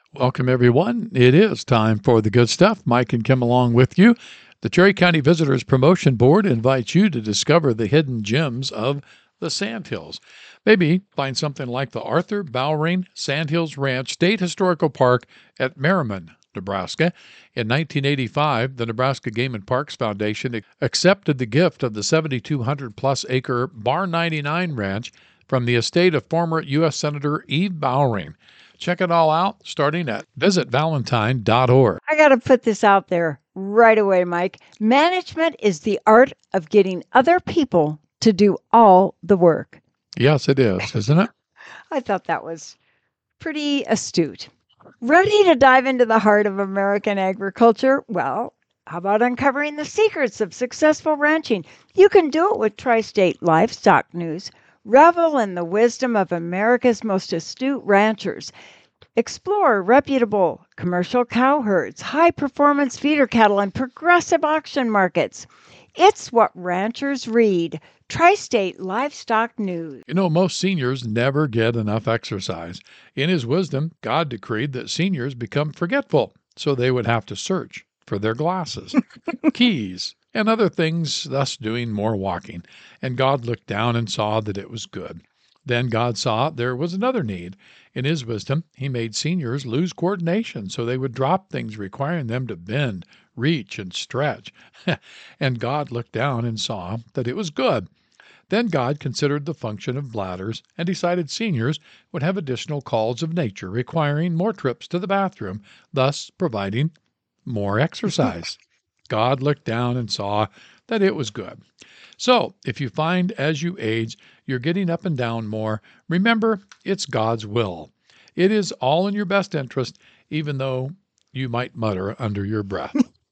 Welcome, everyone. It is time for the good stuff. Mike and Kim along with you. The Cherry County Visitors Promotion Board invites you to discover the hidden gems of the Sandhills. Maybe find something like the Arthur Bowring Sandhills Ranch State Historical Park at Merriman, Nebraska. In 1985, the Nebraska Game and Parks Foundation accepted the gift of the 7,200-plus acre Bar 99 Ranch from the estate of former U.S. Senator Eve Bowring. Check it all out starting at visitvalentine.org. I got to put this out there right away, Mike. Management is the art of getting other people to do all the work. Yes, it is, isn't it? I thought that was pretty astute. Ready to dive into the heart of American agriculture? Well, how about uncovering the secrets of successful ranching? You can do it with Tri-State Livestock News. Revel in the wisdom of America's most astute ranchers. Explore reputable commercial cow herds, high-performance feeder cattle, and progressive auction markets. It's what ranchers read. Tri-State Livestock News. You know, most seniors never get enough exercise. In his wisdom, God decreed that seniors become forgetful, so they would have to search for their glasses, keys, and other things, thus doing more walking. And God looked down and saw that it was good. Then God saw there was another need. In his wisdom, he made seniors lose coordination so they would drop things requiring them to bend, reach, and stretch. And God looked down and saw that it was good. Then God considered the function of bladders and decided seniors would have additional calls of nature requiring more trips to the bathroom, thus providing more exercise. God looked down and saw that it was good. So, if you find as you age you're getting up and down more, remember it's God's will. It is all in your best interest, even though you might mutter under your breath.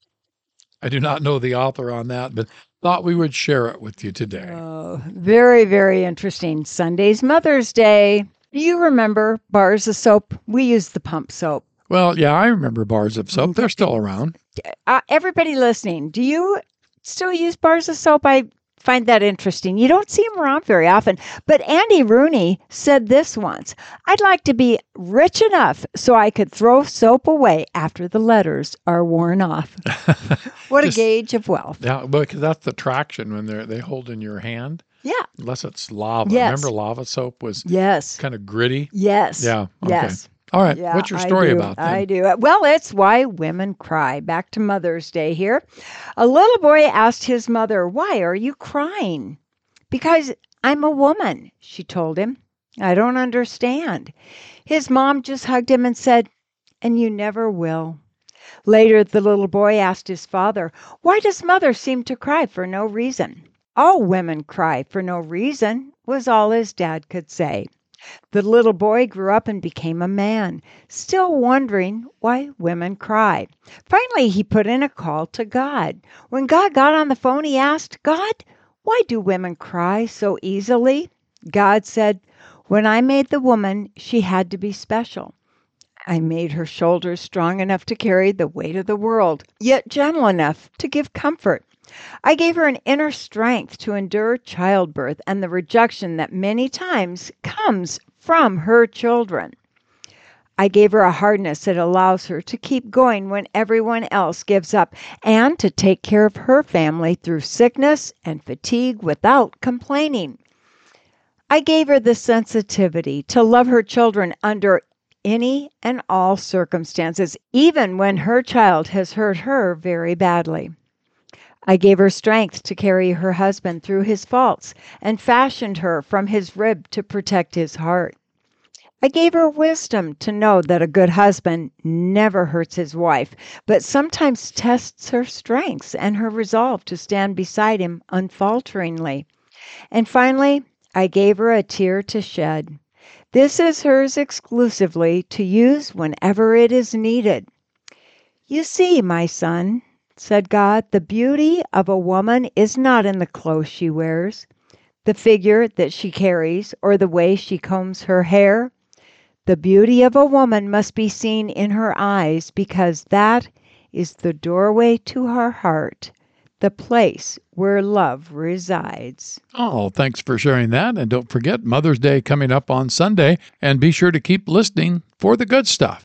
I do not know the author on that, but thought we would share it with you today. Oh, very, very interesting. Sunday's Mother's Day. Do you remember bars of soap? We use the pump soap. Well, yeah, I remember bars of soap. They're still around. Everybody listening, do you still use bars of soap? I find that interesting. You don't see them around very often. But Andy Rooney said this once: I'd like to be rich enough so I could throw soap away after the letters are worn off. What a gauge of wealth. Yeah, because that's the traction when they hold in your hand. Yeah. Unless it's lava. Yes. Remember lava soap was Yes. kind of gritty? Yes. Yeah. Okay. Yes. All right. Yeah, What's your story about then? I do. Well, it's why women cry. Back to Mother's Day here. A little boy asked his mother, "Why are you crying?" "Because I'm a woman," she told him. "I don't understand." His mom just hugged him and said, "And you never will." Later, the little boy asked his father, "Why does mother seem to cry for no reason?" "All women cry for no reason," was all his dad could say. The little boy grew up and became a man, still wondering why women cry. Finally, he put in a call to God. When God got on the phone, he asked, "God, why do women cry so easily?" God said, "When I made the woman, she had to be special. I made her shoulders strong enough to carry the weight of the world, yet gentle enough to give comfort. I gave her an inner strength to endure childbirth and the rejection that many times comes from her children. I gave her a hardness that allows her to keep going when everyone else gives up and to take care of her family through sickness and fatigue without complaining. I gave her the sensitivity to love her children under any and all circumstances, even when her child has hurt her very badly. I gave her strength to carry her husband through his faults and fashioned her from his rib to protect his heart. I gave her wisdom to know that a good husband never hurts his wife, but sometimes tests her strengths and her resolve to stand beside him unfalteringly. And finally, I gave her a tear to shed. This is hers exclusively to use whenever it is needed. You see, my son, said God, the beauty of a woman is not in the clothes she wears, the figure that she carries, or the way she combs her hair. The beauty of a woman must be seen in her eyes, because that is the doorway to her heart, the place where love resides. Oh, thanks for sharing that. And don't forget Mother's Day coming up on Sunday. And be sure to keep listening for the good stuff.